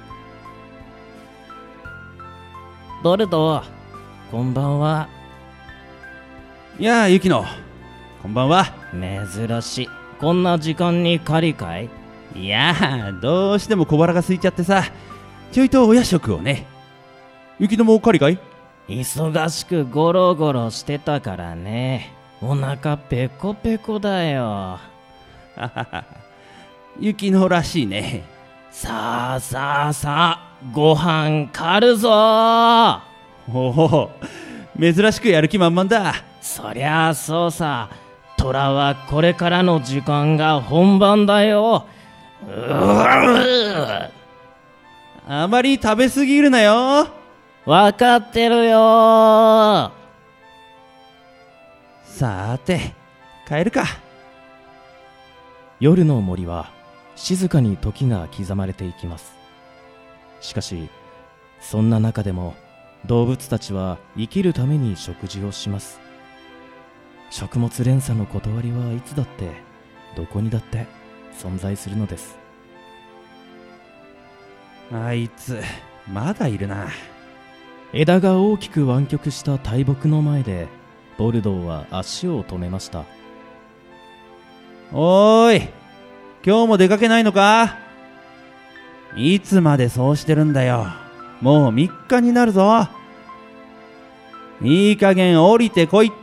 A: ボルドー、こんばんは。
D: いやー、ユキノ、こんばんは。
A: 珍しい。こんな時間に狩りかい？
D: いやー、どうしても小腹が空いちゃってさ、ちょいとお夜食をね。ユキノも狩りかい？
A: 忙しくゴロゴロしてたからね。お腹ペコペコだよ。
D: ユキノらしいね。
A: さあさあさあ、ご飯狩るぞー。
D: おお、珍しくやる気満々だ。
A: そりゃあそうさ。トラはこれからの時間が本番だよ。うー、
D: あまり食べ過ぎるなよ。
A: わかってるよー。
D: さーて、帰るか。
C: 夜の森は静かに時が刻まれていきます。しかしそんな中でも動物たちは生きるために食事をします。食物連鎖の断りはいつだってどこにだって存在するのです。
D: あいつまだいるな。
C: 枝が大きく湾曲した大木の前でボルドーは足を止めました。
D: おーい、今日も出かけないのか？いつまでそうしてるんだよ。もうみっかになるぞ。いい加減降りてこいって。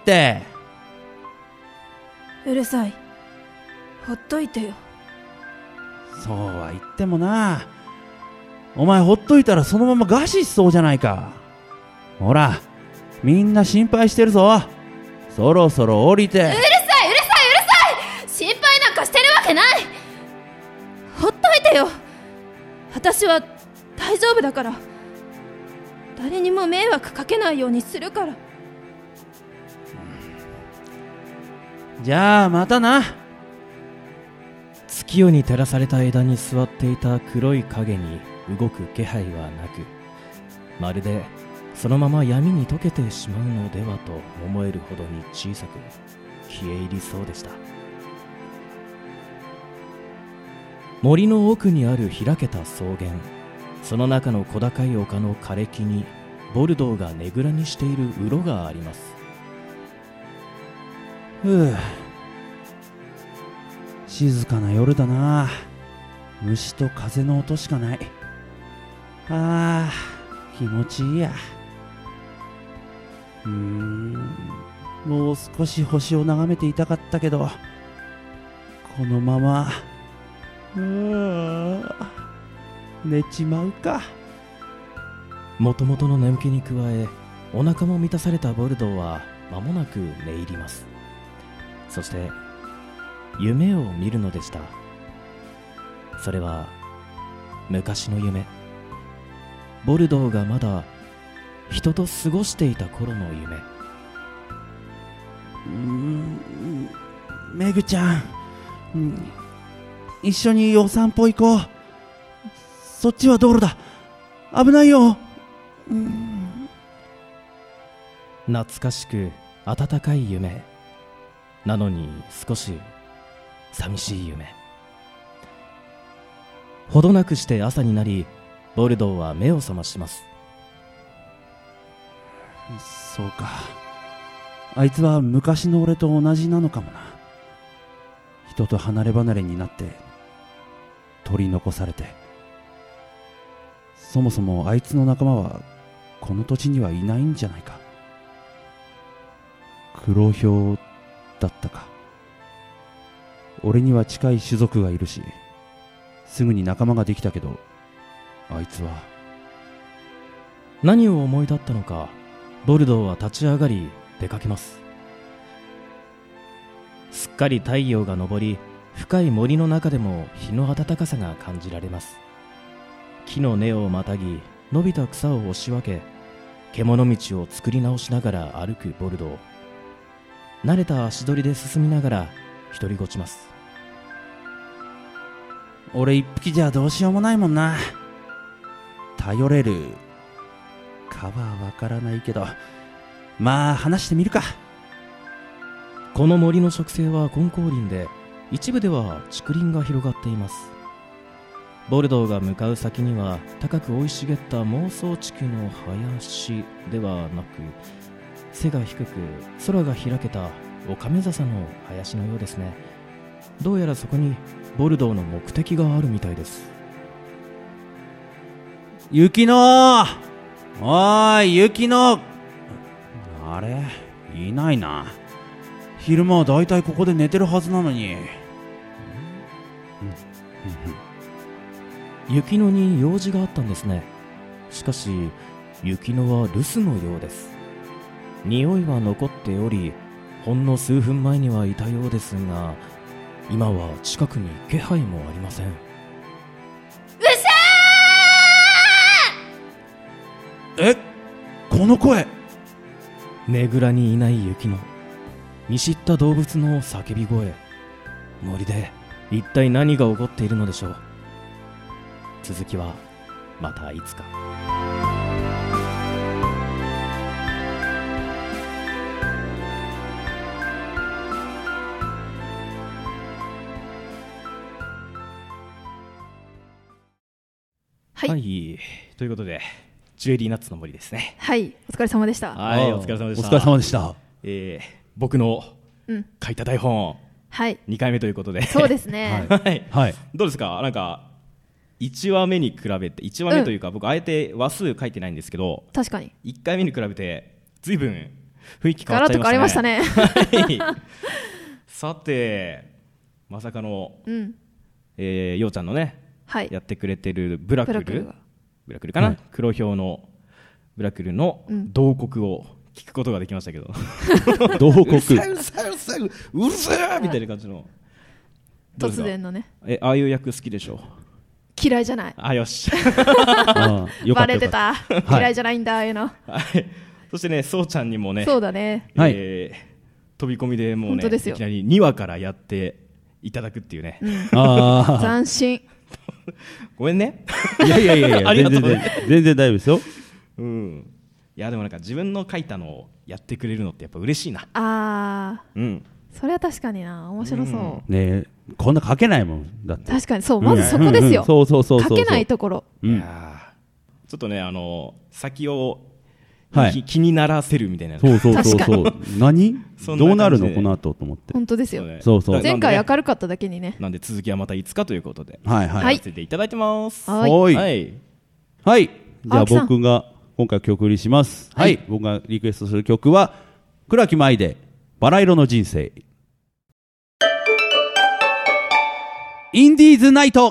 B: うるさい。ほっといてよ。
D: そうは言ってもな。お前ほっといたらそのまま餓死しそうじゃないか。ほら、みんな心配してるぞ。そろそろ降りて。
G: うるさいうるさいうるさい。心配なんかしてるわけない。
B: ほっといてよ。私は大丈夫だから。誰にも迷惑かけないようにするから。
D: じゃあまたな。
C: 月夜に照らされた枝に座っていた黒い影に動く気配はなく、まるでそのまま闇に溶けてしまうのではと思えるほどに小さく消え入りそうでした。森の奥にある開けた草原、その中の小高い丘の枯れ木にボルドーがねぐらにしている洞があります。
D: ふう、静かな夜だな。虫と風の音しかない。あー、気持ちいいや。うーん、もう少し星を眺めていたかったけど、このままうー寝ちまうか。
C: もともとの眠気に加えお腹も満たされたボルドーは間もなく寝入ります。そして夢を見るのでした。それは昔の夢。ボルドーがまだ人と過ごしていた頃の夢。
D: うーん、メグちゃん、うん、一緒にお散歩行こう。そっちは道路だ。危ないよ。うん、
C: 懐かしく温かい夢なのに少し寂しい夢。ほどなくして朝になり、ボルドーは目を覚まします。
D: そうか、あいつは昔の俺と同じなのかもな。人と離れ離れになって取り残されて、そもそもあいつの仲間はこの土地にはいないんじゃないか。黒ひょうだったか。俺には近い種族がいるし、すぐに仲間ができたけど、あいつは。
C: 何を思い立ったのか、ボルドーは立ち上がり出かけます。すっかり太陽が昇り、深い森の中でも日の暖かさが感じられます。木の根をまたぎ、伸びた草を押し分け、獣道を作り直しながら歩くボルドー。慣れた足取りで進みながら独りごちます。
D: 俺一匹じゃどうしようもないもんな。頼れるかはわからないけど、まあ話してみるか。
C: この森の植生は根高林で、一部では竹林が広がっています。ボルドーが向かう先には高く生い茂った孟宗地区の林ではなく、背が低く空が開けたオカメ笹の林のようですね。どうやらそこにボルドーの目的があるみたいです。
D: 雪乃、おーい雪乃、あれいないな。昼間はだいたいここで寝てるはずなのに。
C: 雪乃に用事があったんですね。しかし雪乃は留守のようです。匂いは残っており、ほんの数分前にはいたようですが、今は近くに気配もありません。う
D: せー！え、この声。
C: ねぐらにいない雪乃、見知った動物の叫び声。森で一体何が起こっているのでしょう。続きはまたいつか。
B: はい、
C: はい、ということでジュエリーナッツの森ですね。
B: はい、お疲れ様でした。
C: はい、お疲れ様でした。
D: お疲れ様でした。
C: えー、僕の書いた台本、うん、
B: はい、
C: にかいめということで。
B: そうですね。
C: はい、はい、どうですか。なんかいちわめに比べて、いちわめというか、うん、僕あえて話数書いてないんですけど、
B: 確かに
C: いっかいめに比べて随分雰囲気変わっちゃいましたね。ガラッと変わり
B: ましたね。
C: はい、さてまさかの、うん、えー、ようちゃんのね、はい、やってくれてるブラクルブラクル、ブラクルかな、はい、黒ひょうのブラクルの慟哭を聞くことができましたけど、
D: 慟哭、うる
C: さいうるさいうるさいうるさいみたいな感じの
B: 突然のね。
C: え、ああいう役好きでしょ。
B: 嫌いじゃない。
C: あ、よし。
B: あよバレてた。嫌いじゃないんだ、ああいうの。はい。
C: そしてね、そうちゃんにもね、
B: そうだね。
C: えー、飛び込みでもうね、いきなりにわからやっていただくっていうね。うん、
B: あ斬新。
C: ごめんね。
D: いやいやいやいや、全然全然大丈夫ですよ。
C: うん。いやでもなんか自分の書いたのをやってくれるのってやっぱ嬉しいな。あ
B: あ。うん。それは確かにな、面白そう。うん、
D: ねえ、こんな書けないもんだって。
B: 確かにそう、まずそこですよ。
D: そうそうそうそう。
B: 書けないところ。
C: うん、いやちょっとね、あの先を、はい、気にならせるみたいな。
D: そうそうそうそう。何？どうなるのこの後と思って。
B: 本当ですよ。
D: そうそう。
B: 前回明るかっただけにね。
C: なんで続きはまたいつかということで、
D: はいはい。
C: させていただいてます。
B: はい。
D: はい。はい。じゃあ僕が今回曲売りします。はい。僕がリクエストする曲は倉木舞でバラ色の人生。インディーズナイト。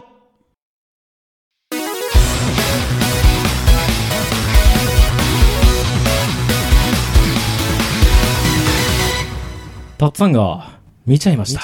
C: たっつぁんが見ちゃいました。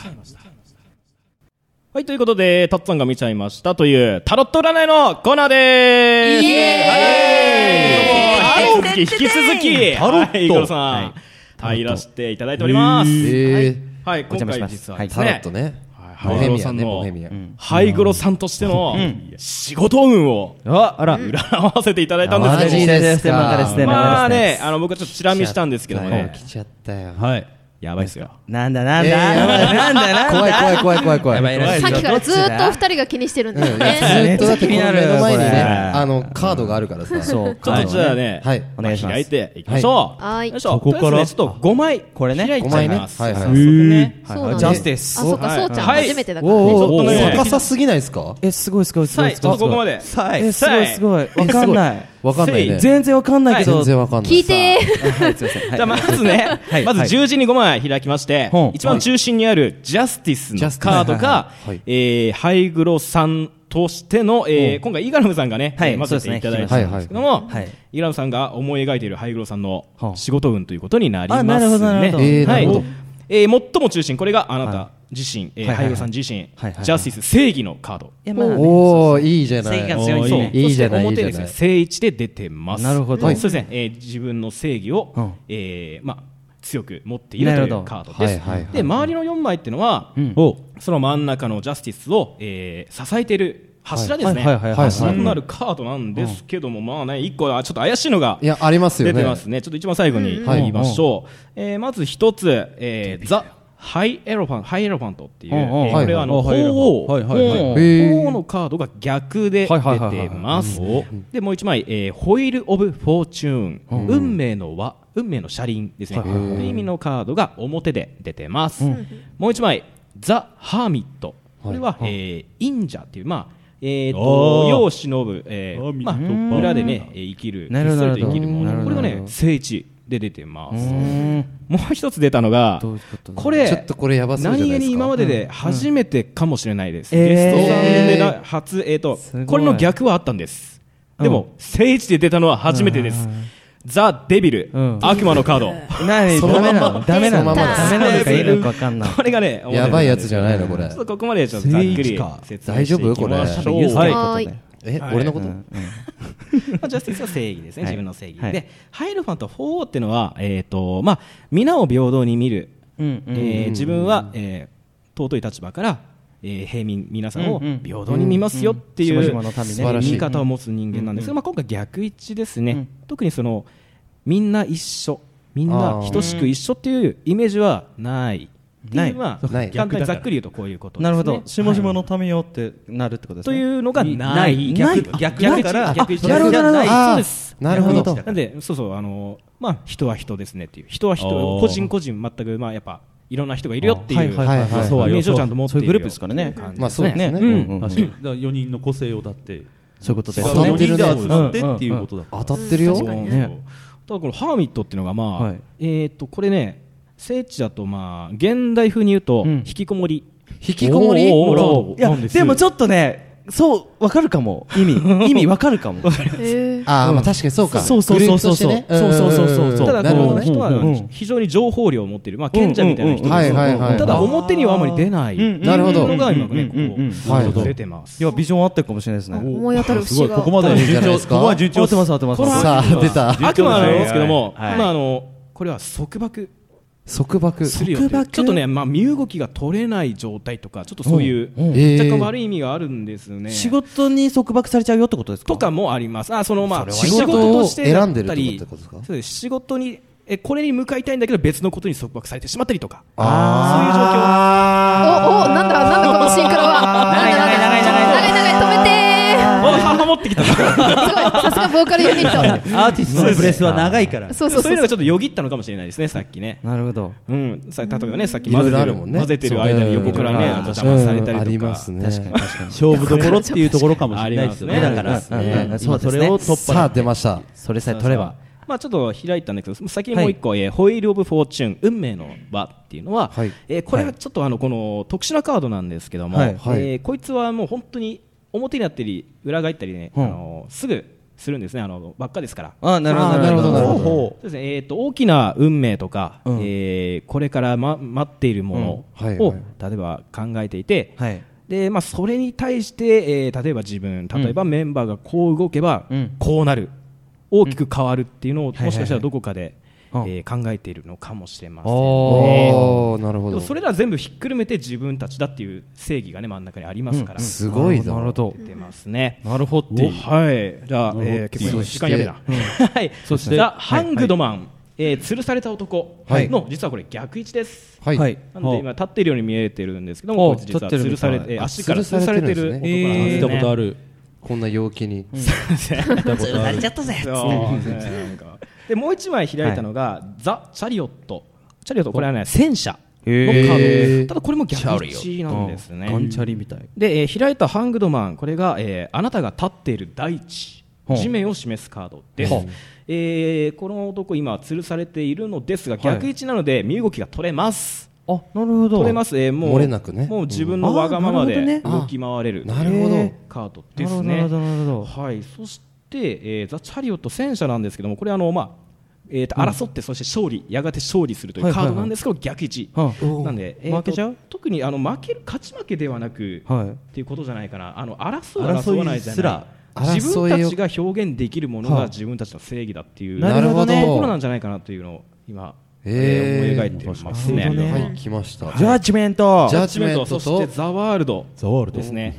C: はい、ということでたっつぁんが見ちゃいましたというタロット占いのコーナーでーす。イエーイ。はい、引き続き
D: タロット、はい、
C: イーグルさん、はい、いらしていただいております。はい、今回実はですね、
E: タロットね、
C: ハイグロさんのハイグロさんとしての仕事運を占わせていただいたんですけど、
E: マジですか。
C: まあね、あの僕はちょっとチラ見したんですけどね、
E: 来ちゃったよ。
C: はい。やばいっすよ。
F: なんだなんだ、なんだなんだ、
E: 怖い怖い怖い怖い怖い。
B: さっきからずっとお二人が気にしてるんですよね。
E: ずっとだって目の前にね、あのカードがあるからさ。
C: そう。ちょっとじゃあね、お願いします。開いていきましょう。
B: はい。
C: ここからちょっとごまいこれね、開いちゃいます。
E: はいはい。
C: ジャスティス。
B: あ、そうか、そうちゃん初めてだからね。
E: ちょっとね、逆さすぎないですか？
F: え、すごいすごいすごい。
C: ちょっとここまで。
F: え、すごいすごい。わかんない。
E: わかんないね。
F: 全然わかんないけど。
E: 全然わかんない。
B: 聞いて
C: ー。じゃあまずね、まず十字にごまい開きまして、一番中心にあるジャスティスのカードが、ハイグロさんとしての、今回イガラムさんがね、混ぜていただいたんですけども、イガラムさんが思い描いているハイグロさんの仕事運ということになりますね。
F: なるほどなるほど。
C: はい。最も中心、これがあなた自身、ハイグロさん自身、ジャスティス正義のカード。
E: おー、いいじゃない。
F: 正義が強いね。
E: いいじゃない。
C: 表ですね、正位置で出てます。
F: なるほど。
C: そうですね、自分の正義を、まあ強く持っているというカードです。で、周りのよんまいっていうのは、その真ん中のジャスティスを支えている柱ですね、柱となるカードなんですけども、まあね、一個ちょっと怪しいのが出てますね。ちょっと一番最後に言いましょう。えー、まず一つ、えー、ザ・ハイエロファント、ハイエロファントっていう、えー、これはあの鳳凰、鳳凰のカードが逆で出てます。でもう一枚、えー、ホイール・オブ・フォーチューン、運命の輪、運命の車輪ですね。という意味のカードが表で出てます。もう一枚、ザ・ハーミット。これは、えー、忍者っていう、まあ、えーと、世を忍ぶ、えー、まあ、裏でね、生きる、ひっそりと生きるもの。これがね、聖地で出てます。もう一つ出たのが、これ、
E: ちょっとこれやばそうじゃないですか。
C: 何気に今までで初めてかもしれないです。ゲストさんで初、えーと、これの逆はあったんです。でも、聖地で出たのは初めてです。ザ・デビル、うん、悪魔のカード。
F: 何ダメなのダメなのダメなのかいいのか分かんない。
C: これがね、
E: やばいやつじゃないのこれ。
C: ちょっとここまでちょっとざっくり説明していきましょう。
E: 大丈夫これ。
C: はい。
E: え、はい、俺のこと、うん
C: うん、ジャスティスは正義ですね、はい、自分の正義、はい、でハイエロファントフォーっていうのは、えーとまあ、皆を平等に見る、うんうんえー、自分は、えー、尊い立場から、えー、平民皆さんを平等に見ますよっていう見方を持つ人間なんですが、まあ、今回逆位置ですね、うん、特にそのみんな一緒みんな等しく一緒っていうイメージはないない、まあ、簡単にざっくり言うとこういうことですね。
F: なるほど。しもしものためよってなるってことですね。
C: というのがない。逆
F: 逆だから
C: 逆
F: じゃない。
C: そうです。
E: なるほど。
C: なんでそうそうあのまあ人は人ですねっていう人は人個人個人全くまあやっぱいろんな人がいるよっていうイメージをちゃんと持っている
F: グループですからね。
E: まあそうですね。
D: よにんの個性をだって
F: そういうことです
D: ね。よにんで集まってっていうことだ。
E: 当たってるよ。
C: ただこのハーミットっていうのがまあえっとこれね。聖地だとまあ現代風に言うと引きこもり、
E: 引きこもり
F: いやでもちょっとねそう分かるかも意味意味分かるかも
E: ああまあ確かにそうか
F: そうそうそうそうそうそうそうそう
C: ただこの人は非常に情報量を持っているまあ賢者みたいな人ですただ表にはあまり出ない
E: なるほど
C: のが今ねここ出てます
F: いやビジョンあってるかもしれないですね
B: 思い当たる節が
D: ここまで順調ここは順調
F: 合ってます合ってます
E: さあ出た
C: 悪魔なんですけどもまああのこれは束縛
E: 束縛
C: するよってちょっとね、まあ、身動きが取れない状態とかちょっとそういう、うんうん、若干悪い意味があるんですね、
F: えー、仕事に束縛されちゃうよってことですか
C: とかもありますあその、まあ、
E: 仕事として選んでるってことですか
C: そうです仕事にえこれに向かいたいんだけど別のことに束縛されてしまったりとかあ
B: そういう状況おおなんだなんだこのシンクロは長い長い長い長い長い止めて
C: ハモってきたすごい
B: さすがボーカルユニット
F: アーティストのブレスは長いから
C: そうそうそうそういうのがちょっとよぎったのかもしれないですねさっきね
F: なるほど
C: うんさ例えばねさっき混ぜてる混ぜてる間に横からね邪魔されたりとかありますね
F: 確かに確かに
D: 勝負どころっていうところかもしれないですね
F: だからそれを突破
E: さあ出ました
F: それさえ取れば
C: まあ、ちょっと開いたんだけど先にもう一個、はいえー、ホイール・オブ・フォーチューン運命の輪っていうのは、はいえー、これはちょっとあのこの特殊なカードなんですけども、はいはいえー、こいつはもう本当に表になったり裏返ったりね、うん、あのすぐするんですねあのばっかですから
F: あなるほどなるほどなるほどそ
C: うですねえー、と大きな運命とか、うんえー、これから、ま、待っているものを、うんはいはい、例えば考えていて、はいでまあ、それに対して、えー、例えば自分例えばメンバーがこう動けば、うん、こうなる大きく変わるっていうのを、うん、もしかしたらどこかで、はいはいはいえー、考えているのかもしれませんね。
E: なるほど。
C: それら全部ひっくるめて自分たちだっていう正義がね真ん中にありますから、うん、
E: すごいな。
F: なるほど。
C: 出ますね。
F: なるほど。
C: はい。じゃあ、えー、結構時間やめな。はい。そしてザ・ハングドマン、はいえー、吊るされた男の、はい、実はこれ逆位置です。
E: はい。
C: なので今立っているように見えてるんですけども、こいつ実は吊るされて、足から吊るされてる男なんですね。
D: 見たことある。
E: こんな陽気に
F: 吊るされちゃったぜ
C: でもう一枚開いたのが、はい、ザ・チャリオットチャリオットこれはね戦車のカードただこれも逆位置なんですね
F: ガンチャリみたい
C: で、えー、開いたハングドマンこれが、えー、あなたが立っている大地地面を示すカードです、えー、この男今吊るされているのですが逆位置なので身動きが取れます
F: あなるほど
C: 取れます、えー、もう
E: 漏れなくね
C: もう自分のわがままで動き回れる
E: なるほど
C: カードですね。
F: なるほどなるほど
C: はいそして、えー、ザ・チャリオット戦車なんですけどもこれあのまあえー、と争ってそして勝利、うん、やがて勝利するというカードなんですけど、はいはいはい、逆位置、はあ、なんで、えー、
F: 負けちゃう
C: 特にあの負ける勝ち負けではなく、はい、っていうことじゃないかなあの争う争わないじゃない自分たちが表現できるものが自分たちの正義だっていう、
E: なるほど
C: ところなんじゃないかなというのを今えー、思い描いてますね。
E: はい、来ました。
F: ジャッジメント、
C: ジャッジメント、そしてザワールド、
D: ザワールド
C: ですね。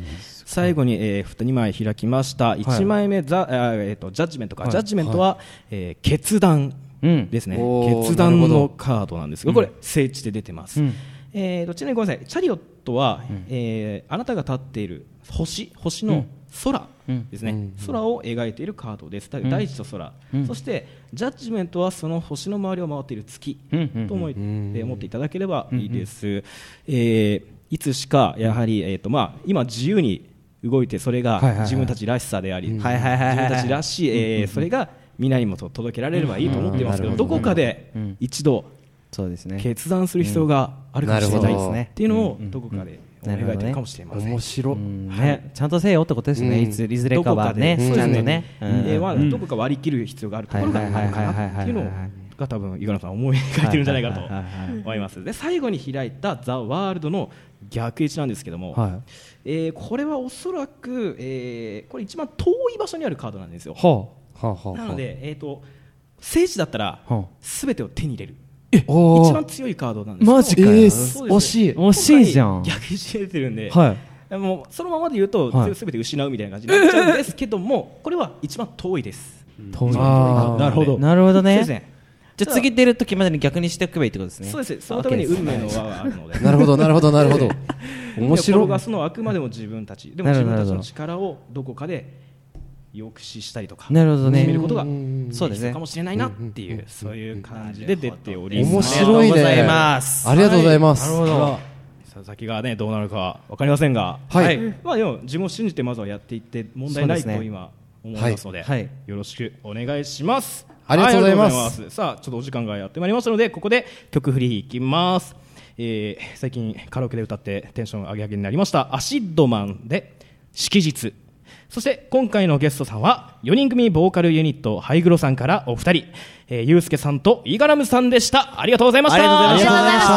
C: 最後に、えー、にまい開きました。いちまいめ、ザえー、とジャッジメントか、はい、ジャッジメントは、はい、えー、決断ですね、うん、決断のカードなんですが、これ聖地で出てます、うん、えー、とちなみにごめんなさい、チャリオットは、うん、えー、あなたが立っている星星の空ですね、うん、空を描いているカードです。大地と空、うん、そしてジャッジメントはその星の周りを回っている月と思って、うん、思っていただければいいです、うん、えー、いつしかやはり、えーとまあ、今自由に動いて、それが自分たちらしさであり、自分たちらしい、えー、それが皆にも届けられればいいと思っていますけど、どこかで一度決断する必要があるかもしれないですねっていうのをどこかで描いてるかもしれません。
E: 面白い、
F: ね、ちゃんとせよってことですね、いずれかはね、ちゃんとね、
C: どこか割り切る必要があるところがあるかなっていうのが多分井原さん思い描いてるんじゃないかと思います。で、最後に開いたザ・ワールドの逆位置なんですけども、はい、えー、これはおそらく、えー、これ一番遠い場所にあるカードなんですよ、はあはあはあ、なので、えーと、聖地だったら全てを手に入れる、え一番強いカードなんです。
F: マジかよ、えー、惜しい惜しいじゃん。
C: 逆位置で出てるんで、はい、もうそのままで言うと、はい、全て失うみたいな感じになっちゃうんですけども、これは一番遠いです。
F: 遠い、あ、なるほどなるほどね。そうですね。じゃあ次出るときまでに逆にしておけばいいってことですね。
C: そうです。そのために運命の輪があるので。
E: なるほどなるほどなるほど。面白い。転
C: がすのはあくまでも自分たち。でも自分たちの力をどこかで抑止したりとか、
F: なるほどね。
C: 決めることがそうですね。かもしれないなっていう、そういう感じで出ております。
E: 面白いね。ありがとうございます。ありがとうございます。
C: なるほど。先がねどうなるかわかりませんが、はい。まあでも自分を信じてまずはやっていって問題ないと今思いますので、よろしくお願いします。
E: ありがとうございます。
C: はい、さあちょっとお時間がやってまいりましたので、ここで曲振りいきます。えー、最近カラオケで歌ってテンション上げ上げになりましたアシッドマンで色日。そして今回のゲストさんはよにん組ボーカルユニットハイグロさんからお二人、えー、ゆうすけさんとイガラムさんでした。ありがとうございました。
F: ありがとうございま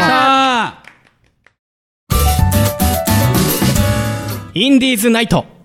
C: した。インディーズナイト。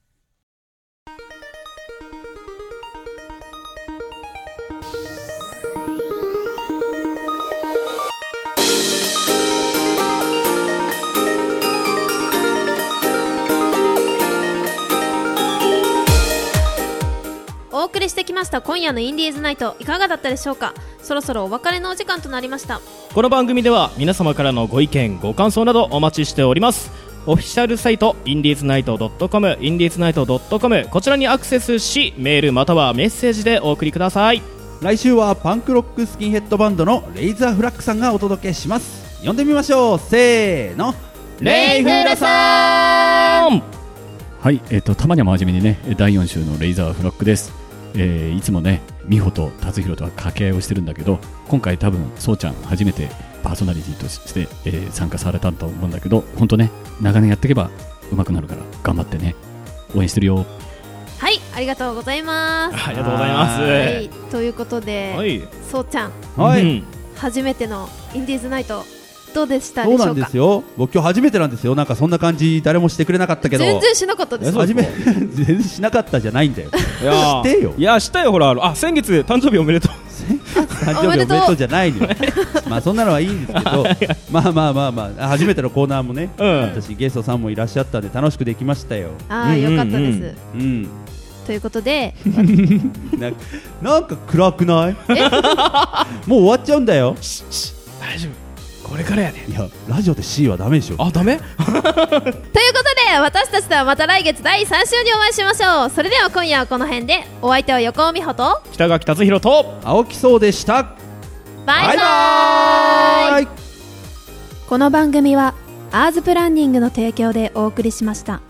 B: お送りしてきました今夜のインディーズナイト、いかがだったでしょうか。そろそろお別れのお時間となりました。
C: この番組では皆様からのご意見ご感想などお待ちしております。オフィシャルサイトインディーズナイト .com インディーズナイト .com こちらにアクセスしメールまたはメッセージでお送りください。
D: 来週はパンクロックスキンヘッドバンドのレイザーフラッグさんがお届けします。呼んでみましょう。せーの、
C: レイフラさん。
H: はい、えーと、たまには真面目にねだいよん週のレイザーフラッグです。えー、いつもね美穂と達弘とは掛け合いをしてるんだけど、今回多分そうちゃん初めてパーソナリティとして、えー、参加されたと思うんだけど、本当ね長年やっていけば上手くなるから頑張ってね、応援してるよ。
B: はい、ありがとうございます。
C: ありがとうございます。
B: はい、ということで、はい、そうちゃん、
D: はい、
B: 初めてのインディーズナイトどうでしたでしょうか。
D: そうなんですよ、僕今日初めてなんですよ。なんかそんな感じ誰もしてくれなかったけど、
B: 全然しなかったです。
D: 初め全然しなかったじゃないんだよ。いやしてよ。
C: いやしたよ。ほらあ先月誕生日おめでとう。
D: 誕生日おめでとうじゃないのよ。まあそんなのはいいんですけどまあまあまあまあ初めてのコーナーもね、うん、私ゲストさんもいらっしゃったんで楽しくできましたよ。
B: ああ、よかったです。うん、うん、ということで
D: な, なんか暗くない？もう終わっちゃうんだよ。
C: 大丈夫、これからやね。
D: いやラジオで C はダメでしょ。
C: あ、ダメ？
B: ということで私たちとはまた来月だいさん週にお会いしましょう。それでは今夜はこの辺で。お相手は横尾美穂と
C: 北垣達弘と
D: 青木荘でした。
B: バイバイ。
D: バイバイ。
B: この番組はアーズプランニングの提供でお送りしました。